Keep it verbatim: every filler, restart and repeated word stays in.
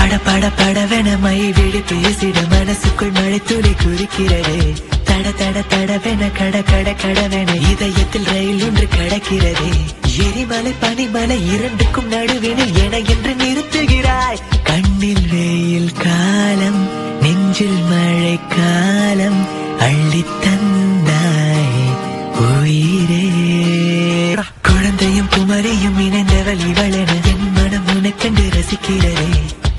பட பட படவென மை விழி பேசிட மனசுக்குள் மழை துளி குறிக்கிறதே. தட தட தடவென கட கட கடவென இதயத்தில் ரயில் ஒன்று கடக்கிறதே. எரிமலை பனிமலை இரண்டுக்கும் நடுவினில் என என்று நிறுத்துகிறாய். கண்ணில் வெயில் காலம் நெஞ்சில் மழை காலம் அள்ளித்த